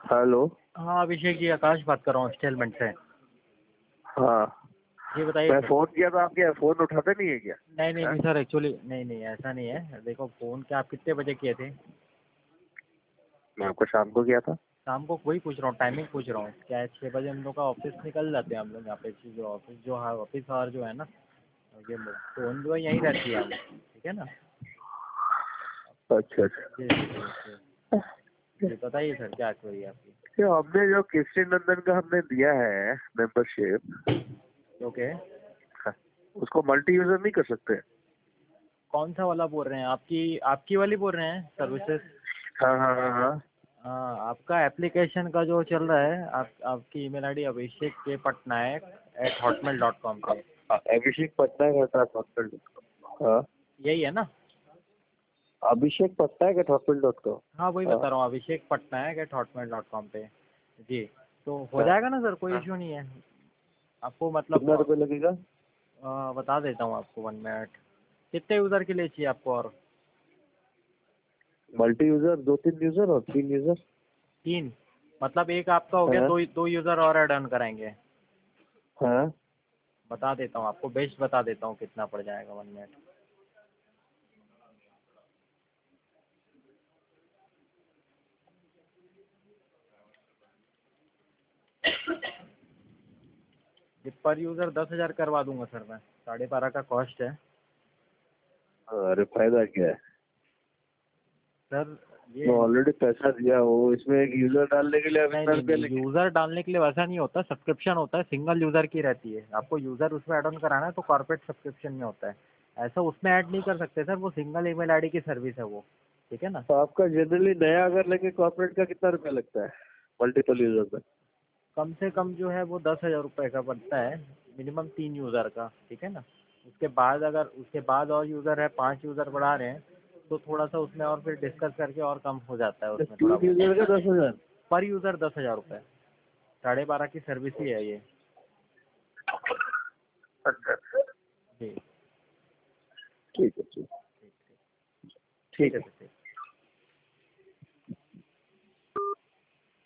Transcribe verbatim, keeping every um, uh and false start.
Hello. हाँ अभिषेक जी, आकाश बात कर रहा हूँ स्टेलमेंट से। हाँ, जी बताइए मैं सर। फोन किया था, आपके फोन उठाते नहीं है क्या? नहीं नहीं है? नहीं सर, एक्चुअली नहीं नहीं ऐसा नहीं है। देखो फ़ोन क्या आप कितने बजे किए थे? मैं आपको शाम को किया था। शाम को वही पूछ रहा हूँ, टाइमिंग पूछ रहा हूँ। क्या है, छः बजे हम लोग का ऑफिस निकल जाते हैं हम लोग यहाँ पे। जो ऑफिस जो है ऑफिस आवर जो है ना, ये फ़ोन जो है यहीं रहती है हम, ठीक है ना। अच्छा अच्छा। जी जी जी जी जी बताइए सर, क्या क्वेरी है आपकी? ये हमने जो कृष्ण नंदन का हमने दिया है मेंबरशिप, ओके। उसको मल्टी यूजर नहीं कर सकते? कौन सा वाला बोल रहे हैं? आपकी आपकी वाली बोल रहे हैं सर्विसेज? हाँ हाँ हाँ हाँ। हाँ, आपका एप्लीकेशन का जो चल रहा है, आप आपकी email ID Abhishek K Patnaik at Hotmail dot com पे। हाँ, अभिषेक पटनायक रहता है हॉस्पिटल डॉट कॉम। हाँ, यही है ना? Abhishek Patnaik at hospital dot com. हाँ वही हाँ बता रहा हूँ, Abhishek Patnaik at Hotmail dot com पे। जी, तो हो हाँ जाएगा ना सर, कोई हाँ। इशू नहीं है आपको। मतलब कितना रुपए लगेगा? आ, बता देता हूँ आपको, वन मिनट। कितने यूज़र के लिए चाहिए आपको? और मल्टी यूजर, दो तीन यूजर और तीन यूजर। तीन? मतलब एक आपका हो गया, हाँ दो दो यूज़र और ऐड ऑन कराएंगे। हाँ। बता देता हूँ आपको, बेस्ट बता देता हूँ कितना पड़ जाएगा, वन मिनट। पर यूज़र दस हज़ार करवा दूंगा सर मैं, साढ़े बारह का कॉस्ट है अरे फायदा क्या है? सर मैं ये। ऑलरेडी पैसा दिया हूँ, इसमें एक यूजर डालने के लिए अब नहीं इतना नहीं रुपया नहीं, लेंगे? यूज़र डालने के लिए वैसा नहीं होता, सब्सक्रिप्शन होता है, सिंगल यूज़र की रहती है। आपको यूज़र उसमें ऐड ऑन कराना है तो कॉर्पोरेट सब्सक्रिप्शन में होता है। ऐसा उसमें ऐड नहीं कर सकते सर, वो सिंगल ईमेल आईडी की सर्विस है वो, ठीक है ना। तो आपका जनरली नया अगर लेंगे कॉर्पोरेट का कितना रुपया लगता है मल्टीपल यूजर का? कम से कम जो है वो दस हज़ार रुपये का पड़ता है, मिनिमम तीन यूज़र का, ठीक है ना। उसके बाद अगर उसके बाद और यूज़र है, पाँच यूज़र बढ़ा रहे हैं तो थोड़ा सा उसमें और फिर डिस्कस करके और कम हो जाता है उसमें थोड़ा तीन यूजर बहुत। का दस हजार? पर यूज़र दस हज़ार रुपये, साढ़े बारह की सर्विस ही है ये। अच्छा अच्छा। जी ठीक है ठीक। ठीक ठीक ठीक ठीक है है। सर, ठीक।